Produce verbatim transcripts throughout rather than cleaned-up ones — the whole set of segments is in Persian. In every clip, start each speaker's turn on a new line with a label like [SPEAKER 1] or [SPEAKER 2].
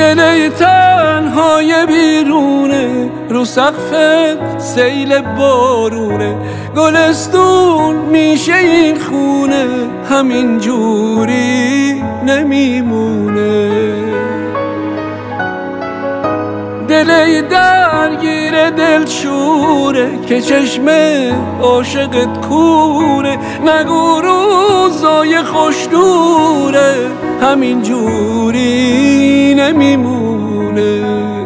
[SPEAKER 1] دل تنهای بیرونه، رو سقفت سیل بارونه، گلستون میشه این خونه، همین جوری نمیمونه. دل درگیر دلشوره که چشم عاشقت کوره، نگو روزای خوش دوره، همین جوری نمیمونه.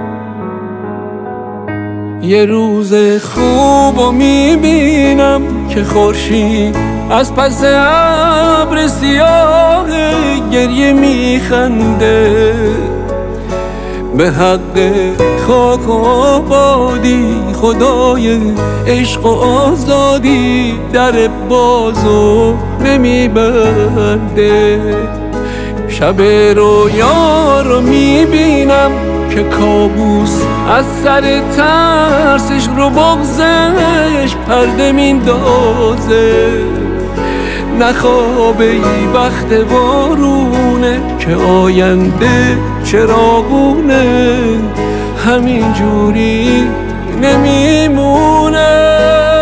[SPEAKER 1] یه روز خوبو میبینم که خورشید از پس ابر سیاه گریه میخنده، به حق خاک و آبادی خدای عشق و آزادی در بازو نمیبنده. شب رویا رو میبینم که کابوس از سر ترسش رو بغزش پرده میندازه، نخوابه ای وقت بارونه که آینده چراغونه، همین جوری نمیمونه.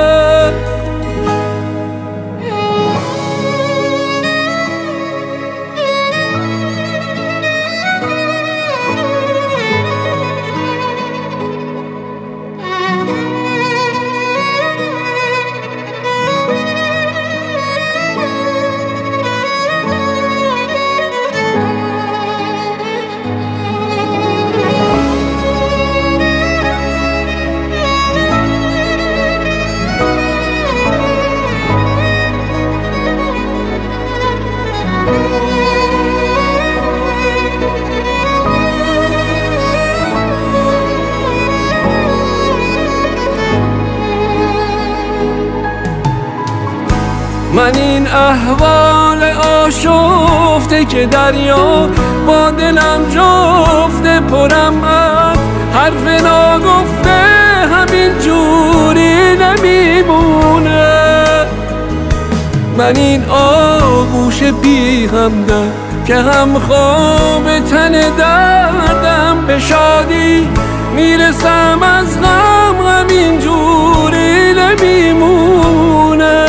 [SPEAKER 1] من این احوال آشفته که دریا با دلم جفته، پرم از حرف ناگفته، همین جوری نمیمونه. من این آغوش بی همدم که هم خواب تن دردم، به شادی میرسم از غم، همین جوری نمیمونه.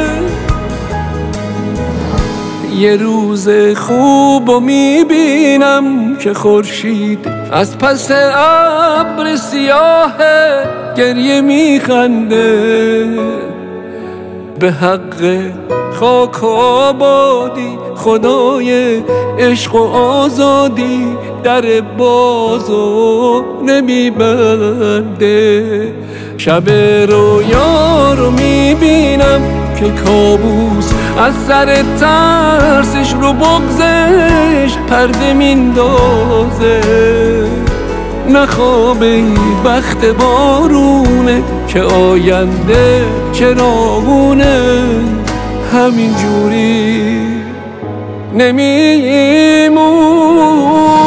[SPEAKER 1] یه روز خوبو میبینم که خورشید از پس ابر سیاه گریه میخنده، به حق خاک و آبادی خدای عشق و آزادی در بازو نمیبنده. شب رویا رو میبینم که کابوس از سر ترسش رو بغزش پرده میندازه، نخوابه ای بخت بارونه که آینده چراغونه، همین جوری نمیمونه.